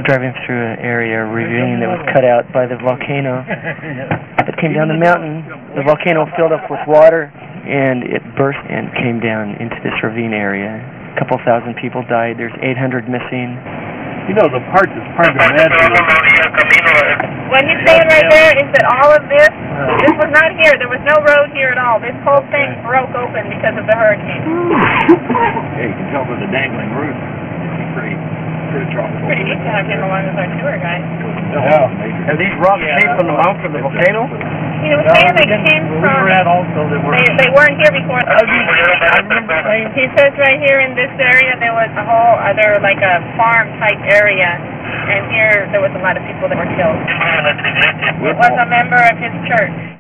driving through an area, a ravine that was cut out by the volcano that came down the mountain. The volcano filled up with water, and it burst and came down into this ravine area. A couple thousand people died. There's 800 missing. You know, the part that's hard to imagine is... What he's saying right there is that all of this was not here. There was no road here at all. This whole thing broke open because of the hurricane. Yeah, you can tell by the dangling roof. It's pretty tropical. Pretty neat to have him along as our tour guide. Yeah. Are these rocks came from the mouth of the volcano? He was saying they came from... They weren't here before. I remember saying... He says right here in this area there was a whole other, like a farm-type area, and here there was a lot of people that were killed. It was a member of his church.